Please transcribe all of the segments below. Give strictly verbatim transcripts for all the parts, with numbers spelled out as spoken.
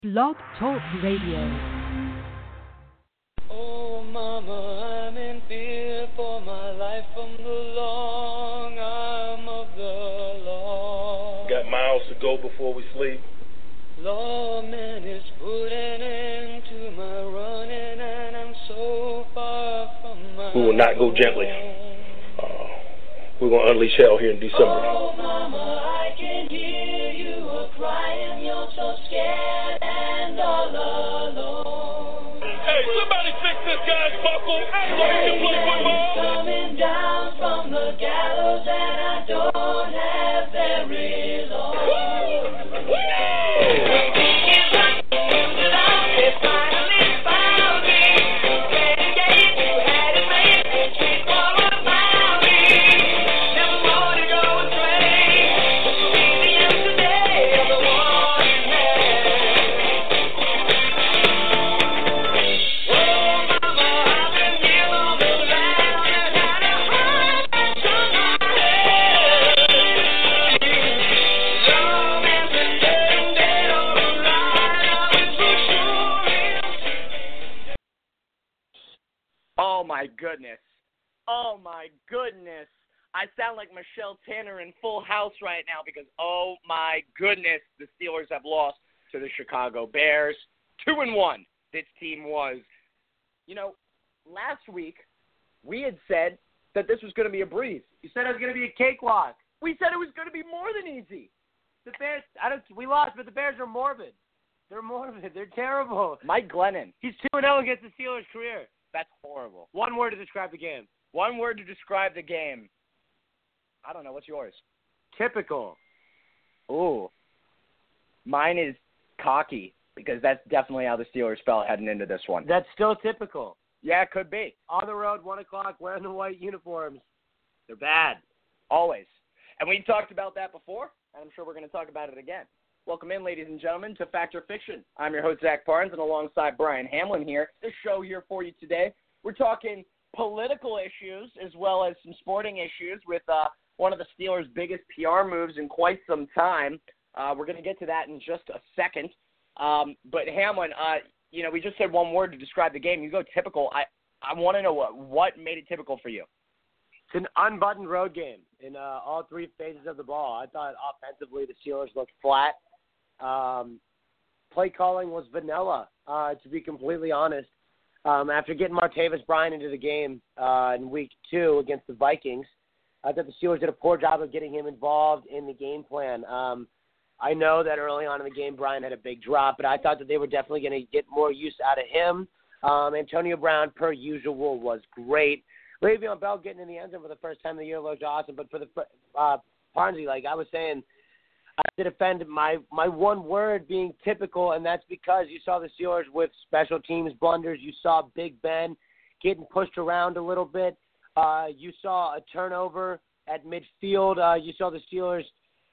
Blog Talk Radio. Oh, mama, I'm in fear for my life from the long arm of the law. Got miles to go before we sleep. Lawman is putting an end to my running, and I'm so far from my We will not go gently. Uh, we're going to unleash hell here in December. Oh, mama, I can hear you a crying. You're so scared and all alone. Hey, somebody fix this guy's buckle so he can play football. Coming down from the gallows, and I don't have very long. Woo! Woo! Oh, my goodness. Oh, my goodness. I sound like Michelle Tanner in Full House right now because, oh, my goodness, the Steelers have lost to the Chicago Bears. Two and one, this team was. You know, last week, we had said that this was going to be a breeze. You said it was going to be a cakewalk. We said it was going to be more than easy. The Bears, I don't, we lost, but the Bears are morbid. They're morbid. They're terrible. Mike Glennon. He's two and oh against the Steelers' career. That's horrible. One word to describe the game. One word to describe the game. I don't know. What's yours? Typical. Ooh. Mine is cocky because that's definitely how the Steelers felt heading into this one. That's still typical. Yeah, it could be. On the road, one o'clock, wearing the white uniforms. They're bad. Always. And we talked about that before, and I'm sure we're going to talk about it again. Welcome in, ladies and gentlemen, to Fact or Fiction. I'm your host, Zach Barnes, and alongside Brian Hamlin here. This show here for you today, we're talking political issues as well as some sporting issues with uh, one of the Steelers' biggest P R moves in quite some time. Uh, we're going to get to that in just a second. Um, but Hamlin, uh, you know, we just said one word to describe the game. You go typical. I, I want to know what, what made it typical for you. It's an unbuttoned road game in uh, all three phases of the ball. I thought offensively the Steelers looked flat. Um, play calling was vanilla, uh, to be completely honest. Um, after getting Martavis Bryant into the game uh, in week two against the Vikings, I thought the Steelers did a poor job of getting him involved in the game plan. Um, I know that early on in the game, Bryant had a big drop, but I thought that they were definitely going to get more use out of him. Um, Antonio Brown, per usual, was great. Le'Veon Bell getting in the end zone for the first time of the year looked awesome, but for the uh, Parnsy, like I was saying, I have to defend my, my one word being typical, and that's because you saw the Steelers with special teams blunders. You saw Big Ben getting pushed around a little bit. Uh, you saw a turnover at midfield. Uh, you saw the Steelers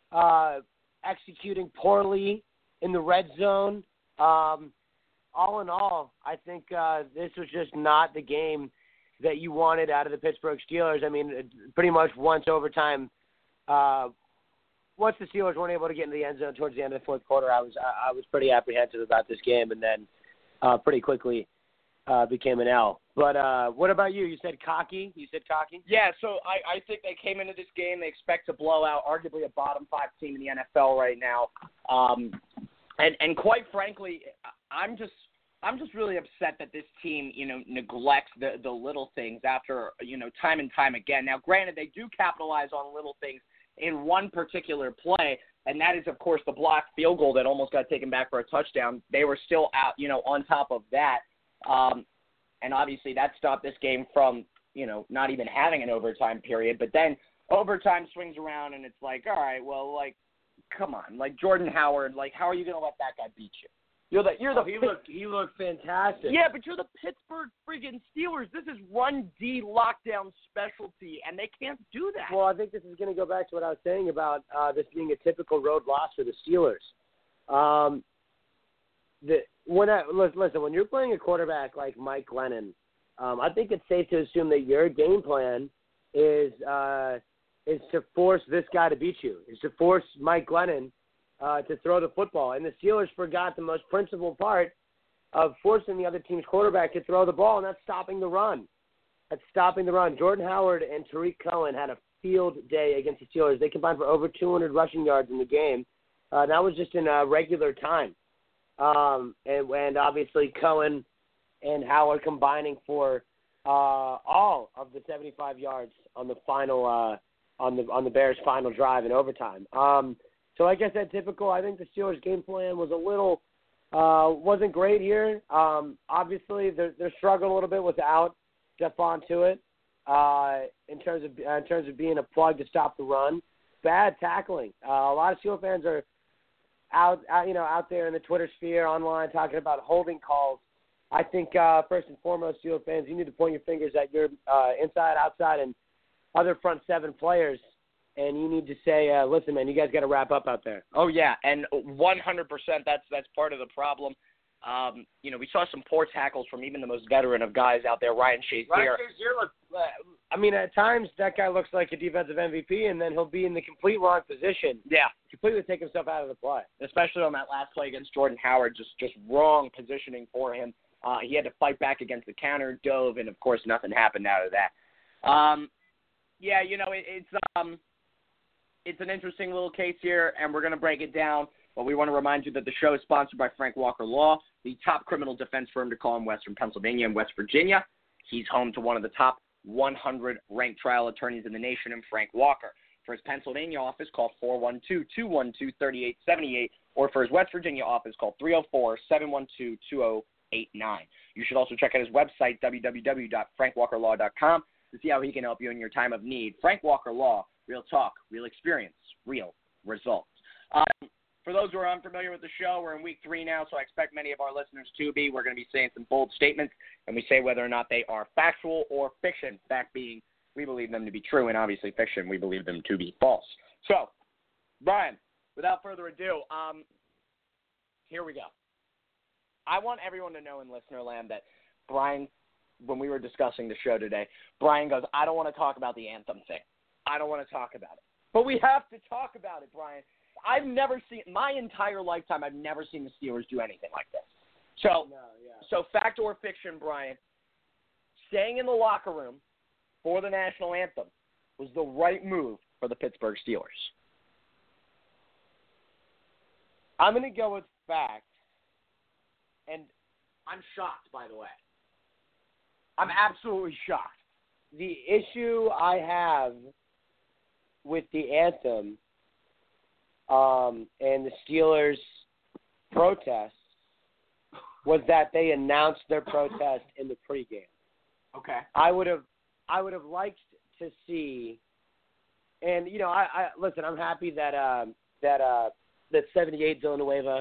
uh, executing poorly in the red zone. Um, all in all, I think uh, this was just not the game that you wanted out of the Pittsburgh Steelers. I mean, pretty much once overtime uh, – Once the Steelers weren't able to get into the end zone towards the end of the fourth quarter, I was I was pretty apprehensive about this game, and then uh, pretty quickly uh, became an L. But uh, what about you? You said cocky. You said cocky. Yeah. So I, I think they came into this game. They expect to blow out arguably a bottom five team in the N F L right now, um, and and quite frankly, I'm just I'm just really upset that this team you know neglects the the little things after you know time and time again. Now, granted, they do capitalize on little things in one particular play, and that is, of course, the blocked field goal that almost got taken back for a touchdown. They were still out, you know, on top of that, um, and obviously that stopped this game from, you know, not even having an overtime period. But then overtime swings around, and it's like, all right, well, like, come on, like Jordan Howard, like, how are you going to let that guy beat you? You're the you're the oh, he looked he looked fantastic. Yeah, but you're the Pittsburgh friggin' Steelers. This is run D lockdown specialty, and they can't do that. Well, I think this is going to go back to what I was saying about uh, this being a typical road loss for the Steelers. Um, the when I, listen, when you're playing a quarterback like Mike Glennon, um, I think it's safe to assume that your game plan is uh, is to force this guy to beat you, is to force Mike Glennon uh, to throw the football. And the Steelers forgot the most principal part of forcing the other team's quarterback to throw the ball, and that's stopping the run. That's stopping the run. Jordan Howard and Tariq Cohen had a field day against the Steelers. They combined for over two hundred rushing yards in the game. Uh, that was just in uh, regular time. Um, and, and obviously Cohen and Howard combining for uh, all of the seventy-five yards on the final uh, on the on the Bears' final drive in overtime. Um, so like I said, typical. I think the Steelers' game plan was a little uh, wasn't great here. Um, obviously, they're they're struggling a little bit without Stephon Tuitt uh, in terms of uh, in terms of being a plug to stop the run. Bad tackling. Uh, a lot of Steelers fans are out, out, you know, out there in the Twitter sphere, online, talking about holding calls. I think uh, first and foremost, Steelers fans, you need to point your fingers at your uh, inside, outside, and other front seven players, and you need to say, uh, "Listen, man, you guys got to wrap up out there." Oh yeah, and one hundred percent that's that's part of the problem. Um, you know, we saw some poor tackles from even the most veteran of guys out there, Ryan Shazier. Ryan Shazier looks, uh, I mean, at times that guy looks like a defensive M V P, and then he'll be in the complete wrong position. Yeah. Completely take himself out of the play. Especially on that last play against Jordan Howard, just, just wrong positioning for him. Uh, he had to fight back against the counter, dove, and, of course, nothing happened out of that. Um, yeah, you know, it, it's um, it's an interesting little case here, and we're going to break it down. But we want to remind you that the show is sponsored by Frank Walker Law, the top criminal defense firm to call in Western Pennsylvania and West Virginia. He's home to one of the top one hundred ranked trial attorneys in the nation, and Frank Walker. For his Pennsylvania office, call four one two, two one two, three eight seven eight, or for his West Virginia office, call three oh four, seven one two, two oh eight nine. You should also check out his website, w w w dot frank walker law dot com, to see how he can help you in your time of need. Frank Walker Law, real talk, real experience, real results. Um, For those who are unfamiliar with the show, we're in week three now, so I expect many of our listeners to be. We're going to be saying some bold statements, and we say whether or not they are factual or fiction. Fact being, we believe them to be true, and obviously fiction, we believe them to be false. So, Brian, without further ado, um, here we go. I want everyone to know in listener land that Brian, when we were discussing the show today, Brian goes, I don't want to talk about the anthem thing. I don't want to talk about it. But we have to talk about it, Brian. I've never seen, my entire lifetime, I've never seen the Steelers do anything like this. So, No, yeah. so fact or fiction, Brian, staying in the locker room for the national anthem was the right move for the Pittsburgh Steelers. I'm going to go with fact, and I'm shocked, by the way. I'm absolutely shocked. The issue I have with the anthem Um, and the Steelers' protest was that they announced their protest in the pregame. Okay. I would have, I would have liked to see, and you know, I, I listen. I'm happy that um, that uh, that seventy-eight Villanueva.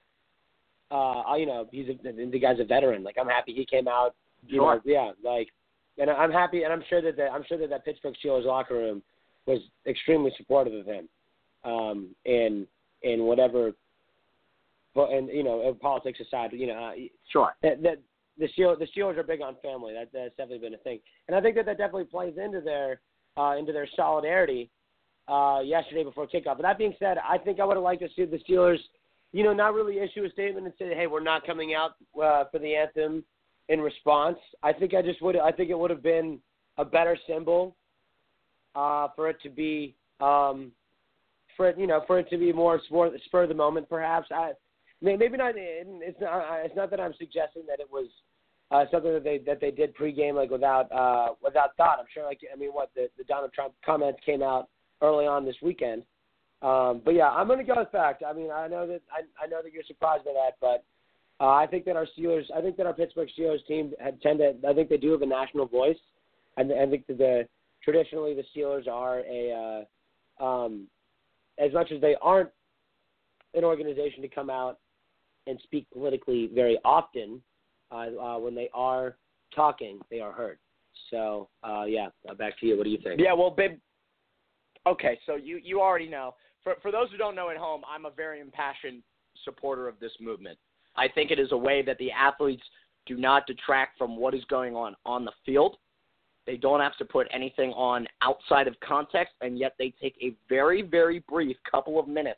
Uh, you know, he's a, the guy's a veteran. Like, I'm happy he came out. You Sure. know, yeah, like, and I'm happy, and I'm sure that the, I'm sure that that Pittsburgh Steelers locker room was extremely supportive of him. Um, and and whatever, but and you know, politics aside, you know, uh, Sure. that, that the Steelers, the Steelers are big on family. That, that's definitely been a thing, and I think that that definitely plays into their uh, into their solidarity uh, yesterday before kickoff. But that being said, I think I would have liked to see the Steelers, you know, not really issue a statement and say, hey, we're not coming out uh, for the anthem in response. I think I just would. I think it would have been a better symbol uh, for it to be. Um, For it, you know, for it to be more spur, spur of the moment, perhaps. I, maybe not. It's not. It's not that I'm suggesting that it was uh, something that they that they did pregame like without uh, without thought. I'm sure. Like I mean, what the, the Donald Trump comments came out early on this weekend. Um, but yeah, I'm going to go with fact. I mean, I know that I, I know that you're surprised by that, but uh, I think that our Steelers, I think that our Pittsburgh Steelers team had tended. I think they do have a national voice, and I think that the traditionally the Steelers are a. Uh, um, as much as they aren't an organization to come out and speak politically very often, uh, uh, when they are talking, they are heard. So, uh, yeah, uh, back to you. What do you think? Yeah, well, Bib, okay, so you, you already know. For, for those who don't know at home, I'm a very impassioned supporter of this movement. I think it is a way that the athletes do not detract from what is going on on the field. They don't have to put anything on outside of context, and yet they take a very, very brief couple of minutes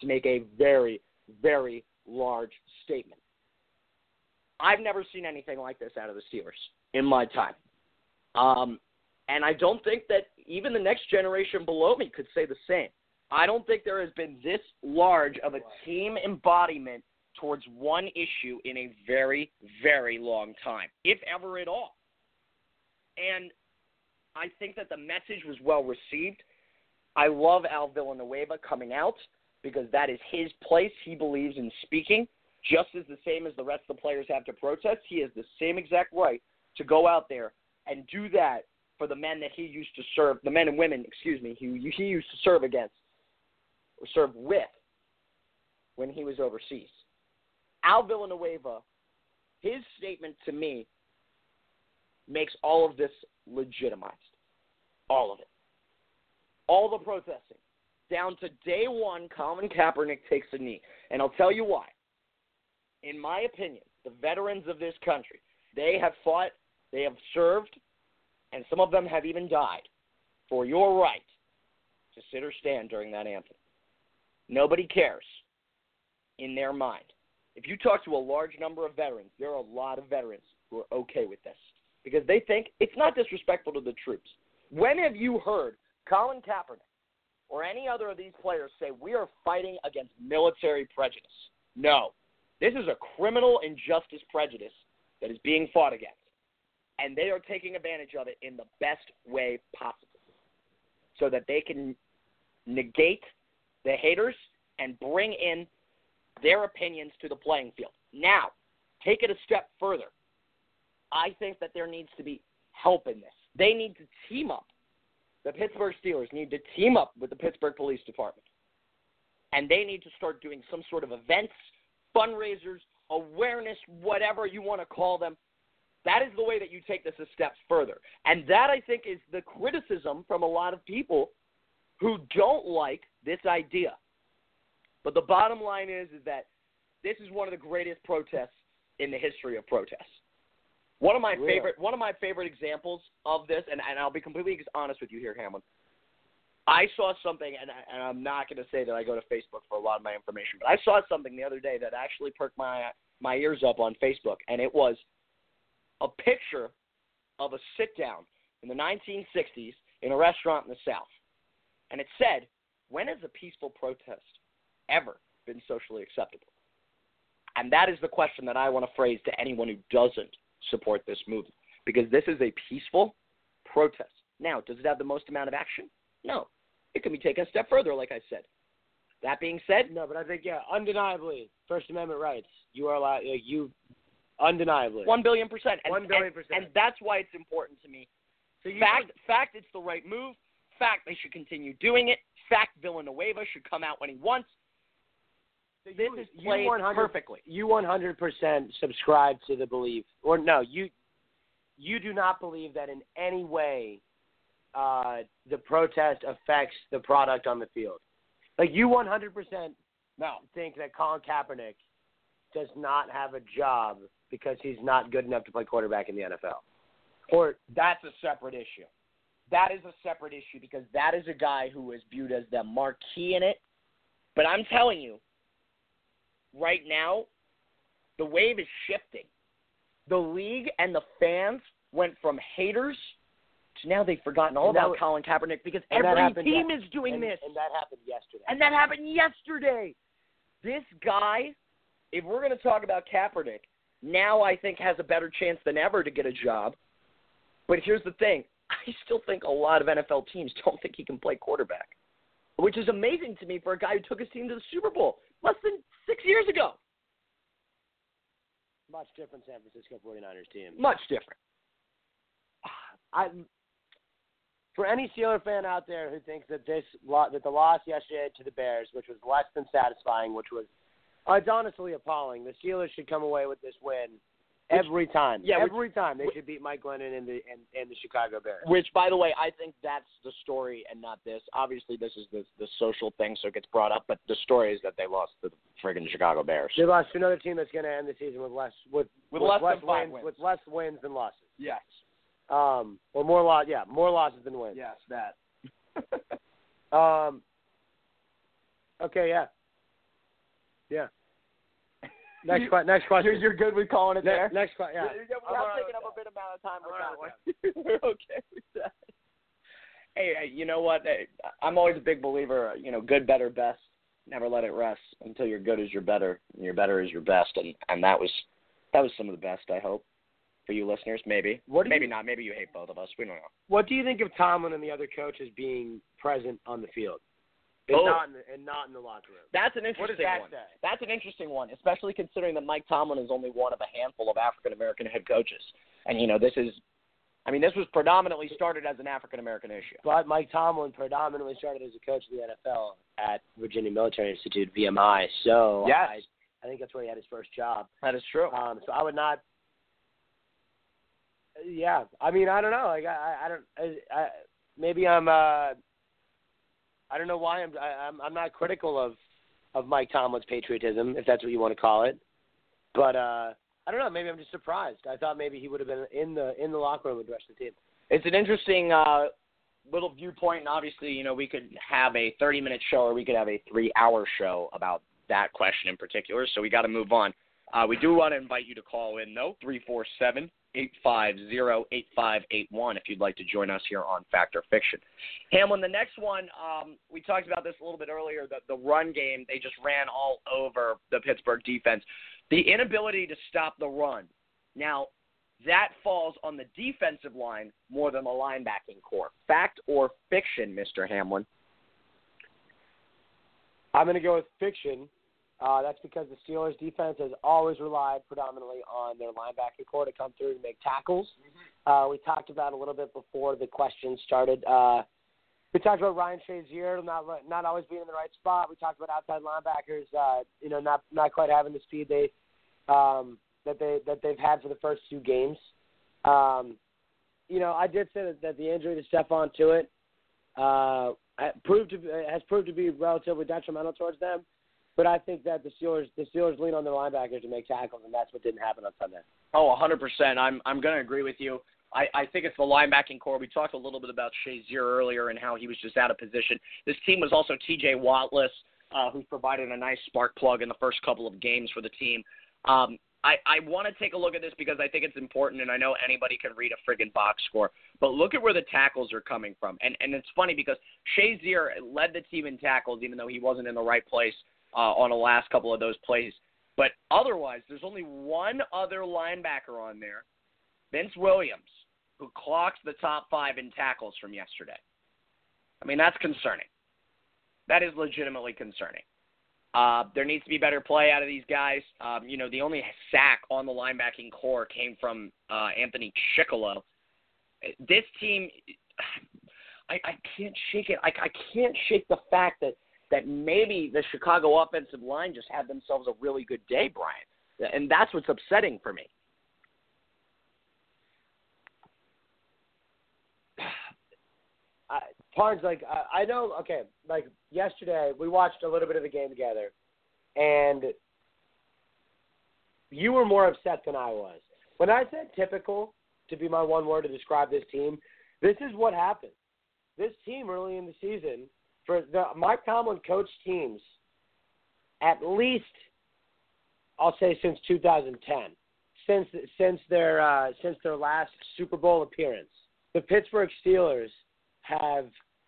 to make a very, very large statement. I've never seen anything like this out of the Steelers in my time. Um, and I don't think that even the next generation below me could say the same. I don't think there has been this large of a team embodiment towards one issue in a very, very long time, if ever at all. And I think that the message was well received. I love Al Villanueva coming out because that is his place. He believes in speaking just as the same as the rest of the players have to protest. He has the same exact right to go out there and do that for the men that he used to serve, the men and women, excuse me, who he used to serve against or serve with when he was overseas. Al Villanueva, his statement to me makes all of this legitimized. All of it. All the protesting. Down to day one, Colin Kaepernick takes a knee. And I'll tell you why. In my opinion, the veterans of this country, they have fought, they have served, and some of them have even died for your right to sit or stand during that anthem. Nobody cares in their mind. If you talk to a large number of veterans, there are a lot of veterans who are okay with this because they think it's not disrespectful to the troops. When have you heard Colin Kaepernick or any other of these players say we are fighting against military prejudice? No. This is a criminal injustice prejudice that is being fought against, and they are taking advantage of it in the best way possible so that they can negate the haters and bring in their opinions to the playing field. Now, take it a step further. I think that there needs to be help in this. They need to team up. The Pittsburgh Steelers need to team up with the Pittsburgh Police Department. And they need to start doing some sort of events, fundraisers, awareness, whatever you want to call them. That is the way that you take this a step further. And that, I think, is the criticism from a lot of people who don't like this idea. But the bottom line is, is that this is one of the greatest protests in the history of protests. One of my Really? favorite one of my favorite examples of this, and, and I'll be completely honest with you here, Hamlin. I saw something, and, I, and I'm not going to say that I go to Facebook for a lot of my information, but I saw something the other day that actually perked my my ears up on Facebook, and it was a picture of a sit-down in the nineteen sixties in a restaurant in the South. And it said, when has a peaceful protest ever been socially acceptable? And that is the question that I want to phrase to anyone who doesn't support this movement, because this is a peaceful protest. Now, does it have the most amount of action? No. It can be taken a step further, like I said. That being said, No, but I think, yeah, undeniably, First Amendment rights. You are allowed, you, undeniably. one billion percent. And, One billion and- percent. And that's why it's important to me. So you Fact, fact, it's the right move. Fact, they should continue doing it. Fact, Villanueva should come out when he wants. would, This you, is you played one hundred perfectly. You one hundred percent subscribe to the belief, or no, you you do not believe that in any way uh, the protest affects the product on the field. Like, you one hundred percent No. think that Colin Kaepernick does not have a job because he's not good enough to play quarterback in the N F L. Or that's a separate issue. That is a separate issue because that is a guy who is viewed as the marquee in it. But I'm telling you, right now, the wave is shifting. The league and the fans went from haters to now they've forgotten all And that about was- Colin Kaepernick because and that every happened team ye- is doing and, this. and that happened yesterday. And that happened yesterday. This guy, if we're going to talk about Kaepernick, now I think has a better chance than ever to get a job. But here's the thing. I still think a lot of N F L teams don't think he can play quarterback, which is amazing to me for a guy who took his team to the Super Bowl less than six years ago. Much different San Francisco forty-niners team. Much different. I, for any Steeler fan out there who thinks that this lo- that the loss yesterday to the Bears, which was less than satisfying, which was uh, it's honestly appalling. The Steelers should come away with this win every time. yeah, which- every time they which- should beat Mike Glennon and the and, and the Chicago Bears. Which, by the way, I think that's the story and not this. Obviously, this is the the social thing, so it gets brought up. But the story is that they lost to the friggin' Chicago Bears. They lost to another team that's going to end the season with less with, With less than five wins, wins. with less wins than losses. Yes. Um, or more lo- yeah, more losses than wins. Yes, that. Um. Okay, yeah. Yeah. Next, que- next question. You're good with calling it Ne- there? Next question. Yeah. We I'm have all right taken with up a that. bit amount of time I'm with all that right one. We're okay with that. Hey, hey, you know what? I'm always a big believer, you know, good, better, best. Never let it rest until your good is your better, and your better is your best. And, and that was that was some of the best, I hope, for you listeners. Maybe. What do maybe you, not. Maybe you hate both of us. We don't know. What do you think of Tomlin and the other coaches being present on the field and, Oh. not, in the, and not in the locker room? That's an What does interesting that one. say? That's an interesting one, especially considering that Mike Tomlin is only one of a handful of African-American head coaches. And, you know, this is – I mean, this was predominantly started as an African-American issue. But Mike Tomlin predominantly started as a coach of the N F L at Virginia Military Institute, V M I. So Yes. I, I think that's where he had his first job. That is true. Um, so I would not – yeah. I mean, I don't know. Like, I, I don't I, I, – maybe I'm uh, – I don't know why I'm I, I'm I'm not critical of, of Mike Tomlin's patriotism, if that's what you want to call it. But uh, I don't know. Maybe I'm just surprised. I thought maybe he would have been in the in the locker room with the rest of the team. It's an interesting uh, little viewpoint, and obviously, you know, we could have a thirty-minute show or we could have a three-hour show about that question in particular, so we got to move on. Uh, we do want to invite you to call in, though, three four seven, eight five zero, eight five eight one if you'd like to join us here on Fact or Fiction. Hamlin, the next one, um, we talked about this a little bit earlier, the, the run game, they just ran all over the Pittsburgh defense. The inability to stop the run. Now, that falls on the defensive line more than the linebacking core. Fact or fiction, Mister Hamlin? I'm going to go with fiction. Uh, that's because the Steelers' defense has always relied predominantly on their linebacking core to come through and make tackles. Mm-hmm. Uh, we talked about a little bit before the question started. Uh, we talked about Ryan Shazier not not always being in the right spot. We talked about outside linebackers, uh, you know, not not quite having the speed they um, that they that they've had for the first two games. Um, you know, I did say that, that the injury to Stephon Tuitt uh, proved to has proved to be relatively detrimental towards them. But I think that the Steelers the Steelers lean on their linebackers to make tackles, and that's what didn't happen on Sunday. Oh, one hundred percent. I'm I'm going to agree with you. I, I think it's the linebacking core. We talked a little bit about Shazier earlier and how he was just out of position. This team was also T J Wattless, uh, who's provided a nice spark plug in the first couple of games for the team. Um, I, I want to take a look at this because I think it's important, and I know anybody can read a friggin' box score. But look at where the tackles are coming from. And, and it's funny because Shazier led the team in tackles, even though he wasn't in the right place uh, on the last couple of those plays. But otherwise, there's only one other linebacker on there, Vince Williams, who clocks the top five in tackles from yesterday. I mean, that's concerning. That is legitimately concerning. Uh, there needs to be better play out of these guys. Um, you know, the only sack on the linebacking core came from uh, Anthony Chickillo. This team, I, I can't shake it. I, I can't shake the fact that, that maybe the Chicago offensive line just had themselves a really good day, Brian. And that's what's upsetting for me. I, Pards, like, I, I know, okay, like, yesterday we watched a little bit of the game together, and you were more upset than I was. When I said typical to be my one word to describe this team, this is what happened. This team early in the season, for the Mike Tomlin coached teams at least, I'll say since two thousand ten, since since their uh, since their last Super Bowl appearance, the Pittsburgh Steelers have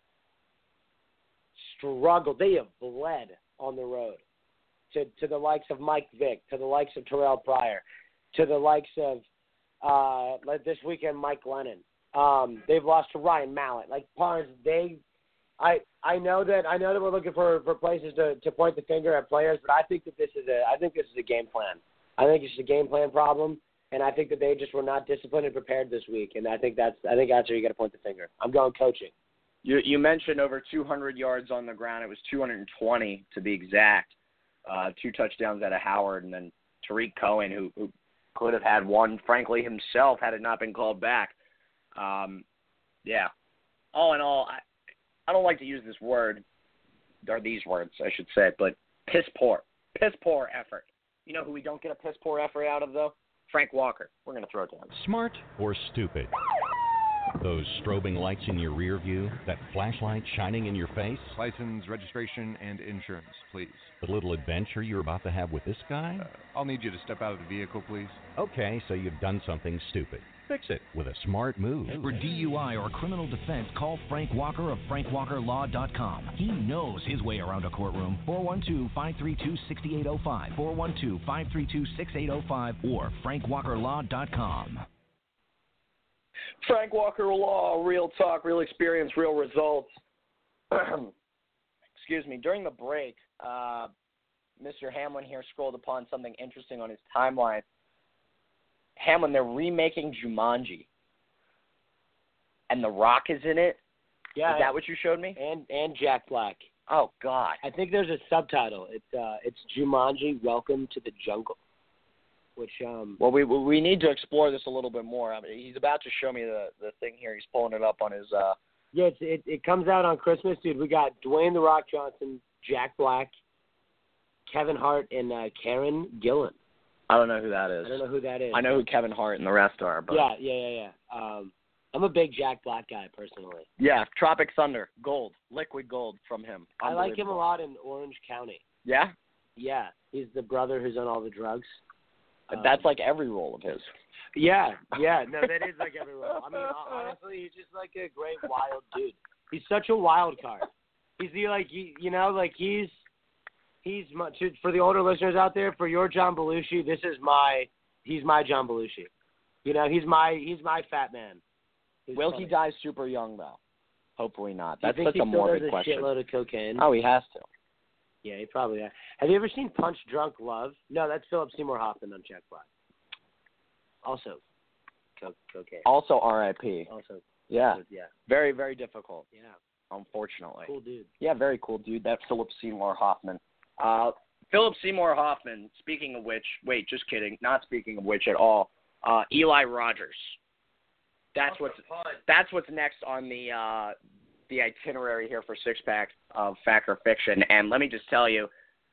struggled. They have bled on the road to, to the likes of Mike Vick, to the likes of Terrell Pryor, to the likes of, uh, like this weekend, Mike Glennon. Um, they've lost to Ryan Mallett. Like, Parnes, they I I know that I know that we're looking for, for places to, to point the finger at players, but I think that this is a I think this is a game plan. I think it's a game plan problem. And I think that they just were not disciplined and prepared this week, and I think that's I think that's where you got to point the finger. I'm going coaching. You you mentioned over two hundred yards on the ground. It was two hundred twenty to be exact. Uh, two touchdowns out of Howard, and then Tariq Cohen, who, who could have had one, frankly, himself had it not been called back. Um, yeah. All in all, I, I don't like to use this word, or these words, I should say, but piss poor. Piss poor effort. You know who we don't get a piss poor effort out of, though? Frank Walker. We're going to throw it down. Smart or stupid? Those strobing lights in your rear view, that flashlight shining in your face, License, registration, and insurance, please. the little adventure you're about to have with this guy? Uh, I'll need you to step out of the vehicle, please. Okay, so you've done something stupid. Fix it with a smart move. For D U I or criminal defense, call Frank Walker of frank walker law dot com. He knows his way around a courtroom. four one two, five three two, six eight zero five, four one two, five three two, six eight zero five, or frank walker law dot com. Frank Walker Law, real talk, real experience, real results. Excuse me. During the break, uh, Mister Hamlin here scrolled upon something interesting on his timeline. Hamlin, they're remaking Jumanji, and The Rock is in it. Yeah, is that what you showed me? And and Jack Black. Oh God! I think there's a subtitle. It's uh, it's Jumanji: Welcome to the Jungle. Which um. Well, we we need to explore this a little bit more. I mean, he's about to show me the the thing here. He's pulling it up on his. Uh... Yeah, it's, it it comes out on Christmas, dude. We got Dwayne The Rock Johnson, Jack Black, Kevin Hart, and uh, Karen Gillan. I don't know who that is. I don't know who that is. I know who Kevin Hart and the rest are, but yeah, yeah, yeah, yeah. Um, I'm a big Jack Black guy personally. Yeah, Tropic Thunder, gold, liquid gold from him. I like him a lot in Orange County. Yeah, yeah, he's the brother who's on all the drugs. Um, That's like every role of his. Yeah, yeah, no, that is like every role. I mean, honestly, he's just like a great wild dude. He's such a wild card. He's the like, you, you know, like he's. He's my, for the older listeners out there. For your John Belushi, this is my. He's my John Belushi. You know, he's my. He's my fat man. He's Will funny. he die super young though? Hopefully not. That's such a morbid a question. Shitload of cocaine. Oh, he has to. Yeah, he probably has. Have you ever seen Punch Drunk Love? No, that's Philip Seymour Hoffman on Jack Black. Also, co- cocaine. Also R I P Also. Yeah. Yeah. Very, very difficult. Yeah. Unfortunately. Cool dude. Yeah, very cool dude. That Philip Seymour Hoffman. Uh, Philip Seymour Hoffman, speaking of which, wait, just kidding, not speaking of which at all, uh, Eli Rogers. That's what's that's what's next on the uh, the itinerary here for Six Pack of Fact or Fiction. And let me just tell you,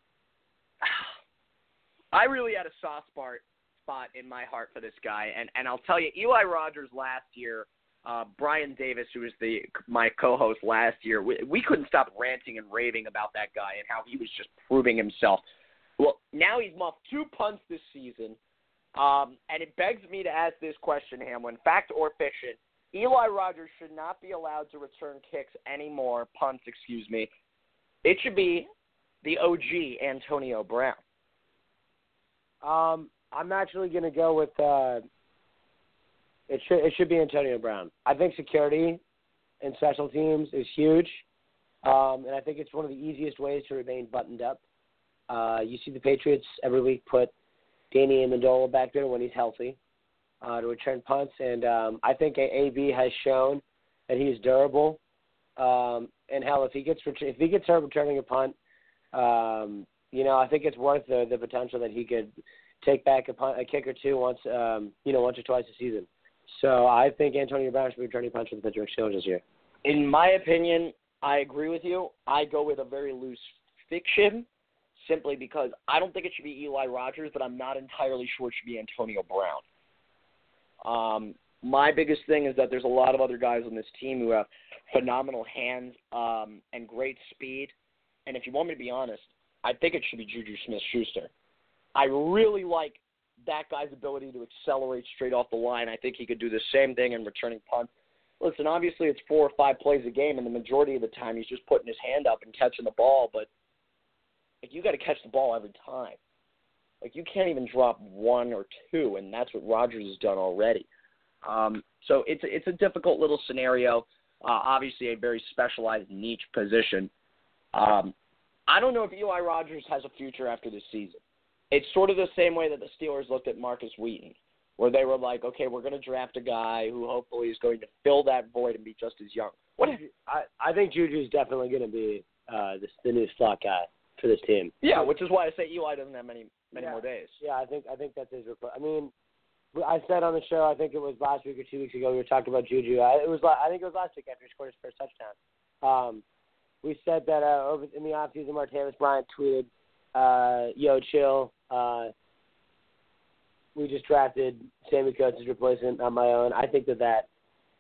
I really had a soft spot spot in my heart for this guy. And, and I'll tell you, Eli Rogers last year, Uh, Brian Davis, who was the my co-host last year, we, we couldn't stop ranting and raving about that guy and how he was just proving himself. Well, now he's muffed two punts this season, um, and it begs me to ask this question, Hamlin, fact or fiction, Eli Rogers should not be allowed to return kicks anymore, punts, excuse me. It should be the O G, Antonio Brown. Um, I'm actually going to go with uh, – It should it should be Antonio Brown. I think security and special teams is huge, um, and I think it's one of the easiest ways to remain buttoned up. Uh, you see the Patriots every week put Danny Amendola back there when he's healthy uh, to return punts, and um, I think A B has shown that he's durable. Um, and hell, if he gets if he gets hurt returning a punt, um, you know I think it's worth the the potential that he could take back a, punt, a kick or two once um, you know once or twice a season. So I think Antonio Brown should be returning punch for the Pittsburgh Steelers this year. In my opinion, I agree with you. I go with a very loose fiction simply because I don't think it should be Eli Rogers, but I'm not entirely sure it should be Antonio Brown. Um, my biggest thing is that there's a lot of other guys on this team who have phenomenal hands um, and great speed. And if you want me to be honest, I think it should be Juju Smith-Schuster. I really like that guy's ability to accelerate straight off the line. I think he could do the same thing in returning punts. Listen, obviously it's four or five plays a game, and the majority of the time he's just putting his hand up and catching the ball, but like, you got to catch the ball every time. Like, you can't even drop one or two, and that's what Rodgers has done already. Um, so it's, it's a difficult little scenario, uh, obviously a very specialized niche position. Um, I don't know if Eli Rogers has a future after this season. It's sort of the same way that the Steelers looked at Marcus Wheaton, where they were like, okay, we're going to draft a guy who hopefully is going to fill that void and be just as young. What if, I, I think Juju's definitely going to be uh, this, the new slot guy for this team. Yeah, which is why I say Eli doesn't have many many yeah. more days. Yeah, I think I think that's his report. I mean, I said on the show, I think it was last week or two weeks ago, we were talking about Juju. I, it was I think it was last week after he scored his first touchdown. Um, we said that uh, over in the offseason, Martavis Bryant tweeted, uh, "Yo, chill. Uh, we just drafted Sammy Coates' replacement on my own." I think that that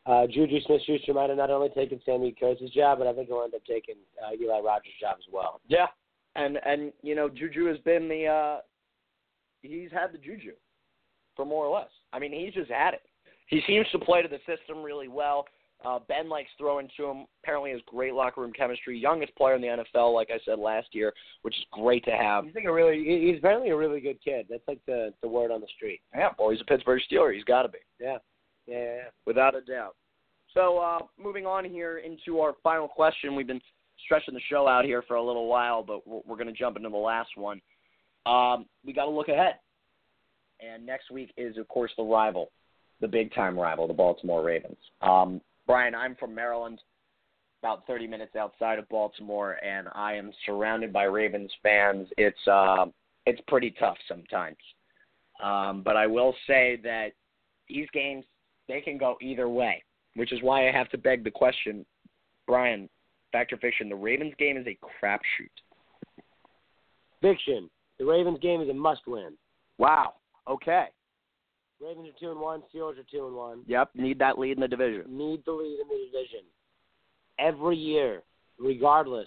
Uh, Juju Smith-Schuster might have not only taken Sammy Coates' job, but I think he'll end up taking uh, Eli Rogers' job as well. Yeah, and, and you know, Juju has been the uh, – he's had the Juju for more or less. I mean, he's just had it. He seems to play to the system really well. Uh, Ben likes throwing to him. Apparently has great locker room chemistry. Youngest player in the N F L, like I said last year, which is great to have. He's like a really, he's apparently a really good kid. That's like the, the word on the street. Yeah, well, he's a Pittsburgh Steeler. He's got to be. Yeah. Yeah, yeah, yeah. Without a doubt. So uh, moving on here into our final question. We've been stretching the show out here for a little while, but we're, we're going to jump into the last one. Um, we got to look ahead. And next week is, of course, the rival, the big-time rival, the Baltimore Ravens. Um, Brian, I'm from Maryland, about thirty minutes outside of Baltimore, and I am surrounded by Ravens fans. It's uh, it's pretty tough sometimes. Um, but I will say that these games, they can go either way, which is why I have to beg the question, Brian, fact or fiction, the Ravens game is a crapshoot. Fiction. The Ravens game is a must-win. Wow. Okay. Ravens are two and one. Steelers are two and one. Yep. Need that lead in the division. Need the lead in the division. Every year, regardless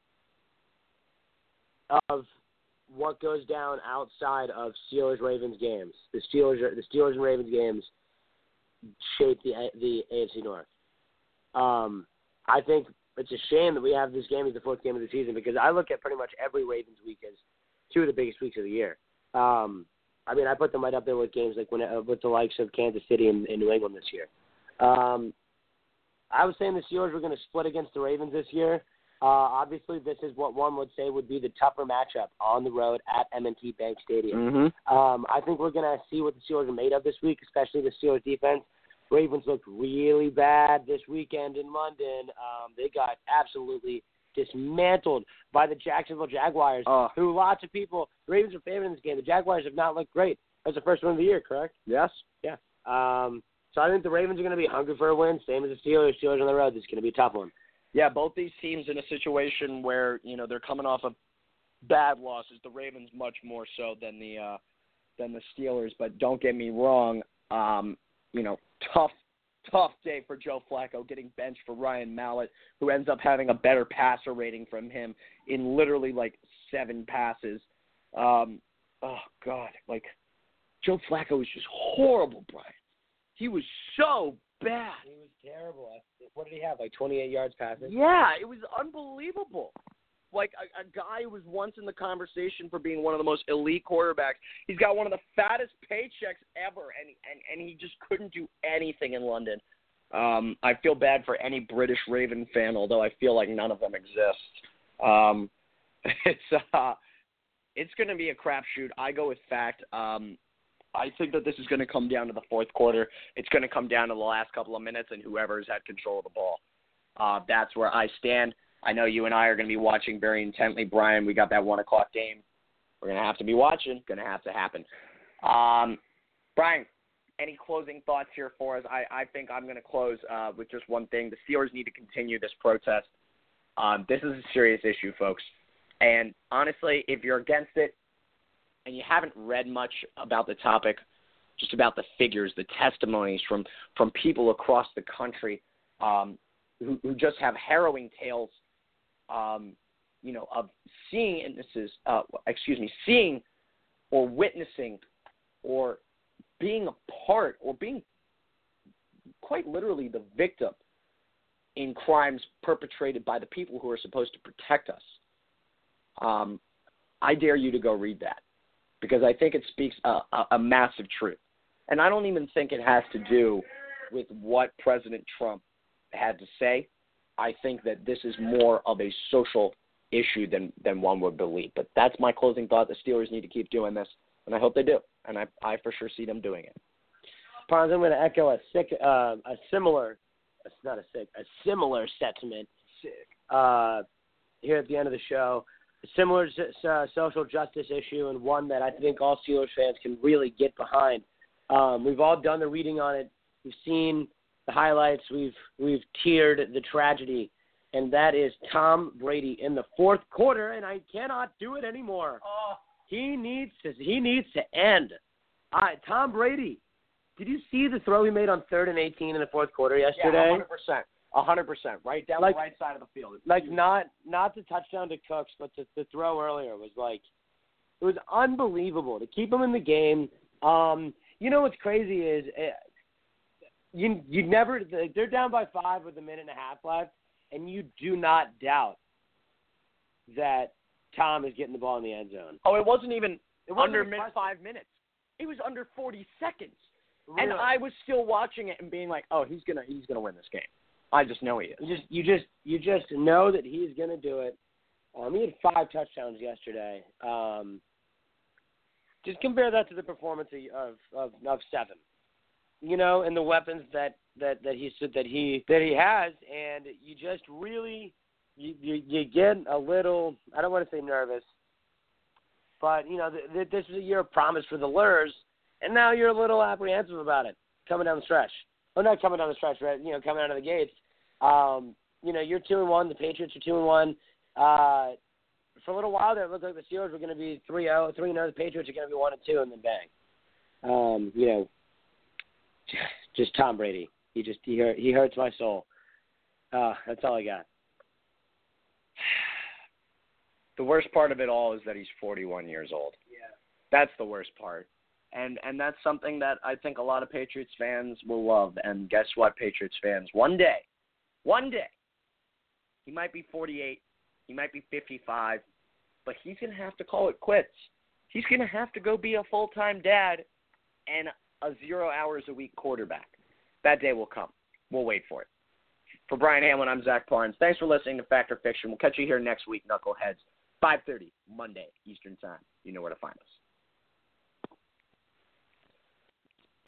of what goes down outside of Steelers-Ravens games, the Steelers, are, the Steelers and Ravens games shape the the A F C North. Um, I think it's a shame that we have this game as the fourth game of the season because I look at pretty much every Ravens week as two of the biggest weeks of the year. Um, I mean, I put them right up there with games like when uh, with the likes of Kansas City and, and New England this year. Um, I was saying the Steelers were going to split against the Ravens this year. Uh, obviously, this is what one would say would be the tougher matchup on the road at M and T Bank Stadium. Mm-hmm. Um, I think we're going to see what the Steelers are made of this week, especially the Steelers defense. Ravens looked really bad this weekend in London. Um, they got absolutely dismantled by the Jacksonville Jaguars, uh, who lots of people, the Ravens are favored in this game. The Jaguars have not looked great. That's the first win of the year, correct? Yes. Yeah. Um, so I think the Ravens are going to be hungry for a win, same as the Steelers. Steelers on the road, this is going to be a tough one. Yeah, both these teams in a situation where, you know, they're coming off of bad losses. The Ravens much more so than the uh, than the Steelers. But don't get me wrong, um, you know, tough, tough day for Joe Flacco getting benched for Ryan Mallett, who ends up having a better passer rating from him in literally like seven passes. Um, oh, God, like Joe Flacco was just horrible, Brian. He was so bad. He was terrible. What did he have, like twenty-eight yards passing? Yeah, it was unbelievable. Like a, a guy who was once in the conversation for being one of the most elite quarterbacks. He's got one of the fattest paychecks ever, and and, and he just couldn't do anything in London. Um, I feel bad for any British Raven fan, although I feel like none of them exist. Um, it's uh, it's going to be a crapshoot. I go with fact. Um, I think that this is going to come down to the fourth quarter. It's going to come down to the last couple of minutes and whoever's had control of the ball. Uh, that's where I stand. I know you and I are going to be watching very intently, Brian. We got that one o'clock game. We're going to have to be watching. Going to have to happen. Um, Brian, any closing thoughts here for us? I, I think I'm going to close uh, with just one thing. The Steelers need to continue this protest. Um, this is a serious issue, folks. And honestly, if you're against it, and you haven't read much about the topic, just about the figures, the testimonies from, from people across the country um, who, who just have harrowing tales, um, you know, of seeing instances, uh, excuse me, seeing or witnessing or being a part or being quite literally the victim in crimes perpetrated by the people who are supposed to protect us. Um, I dare you to go read that, because I think it speaks a, a, a massive truth. And I don't even think it has to do with what President Trump had to say. I think that this is more of a social issue than, than one would believe. But that's my closing thought. The Steelers need to keep doing this, and I hope they do. And I, I for sure see them doing it. Pons, I'm going to echo a sick, uh, a similar, it's not a sick, a similar sentiment uh, here at the end of the show. A similar uh, social justice issue, and one that I think all Steelers fans can really get behind. Um, we've all done the reading on it. We've seen the highlights. We've we've teared the tragedy, and that is Tom Brady in the fourth quarter. And I cannot do it anymore. Oh. He needs to. He needs to end. I, Tom Brady Did you see the throw he made on third and eighteen in the fourth quarter yesterday? Yeah, one hundred percent. one hundred percent. Right down like, the right side of the field. Like, not not the touchdown to Cooks, but the, the throw earlier was like, it was unbelievable to keep him in the game. Um, you know what's crazy is uh, you you never – they're down by five with a minute and a half left, and you do not doubt that Tom is getting the ball in the end zone. Oh, it wasn't even it wasn't under impressive. five minutes. It was under forty seconds. Really? And I was still watching it and being like, oh, he's going to he's gonna win this game. I just know he is. You just you just you just know that he's going to do it. Um, he had five touchdowns yesterday. Um, just compare that to the performance of of, of seven, you know, and the weapons that, that, that he that he that he has, and you just really you, you you get a little. I don't want to say nervous, but you know th- th- this is a year of promise for the Lurs, and now you're a little apprehensive about it coming down the stretch. Well, not coming down the stretch, right? You know, coming out of the gates. Um, you know, you're two and one. The Patriots are two and one. Uh, for a little while there, it looked like the Steelers were going to be three oh, three and oh. The Patriots are going to be one and two, and then bang. Um, you know, just Tom Brady. He just he hurt, he hurts my soul. Uh, that's all I got. The worst part of it all is that he's forty-one years old. Yeah, that's the worst part. And and that's something that I think a lot of Patriots fans will love. And guess what, Patriots fans? One day, one day, he might be forty-eight, he might be fifty-five, but he's going to have to call it quits. He's going to have to go be a full-time dad and a zero hours a week quarterback. That day will come. We'll wait for it. For Brian Hamlin, I'm Zach Barnes. Thanks for listening to Fact or Fiction. We'll catch you here next week, Knuckleheads, five thirty, Monday, Eastern Time. You know where to find us.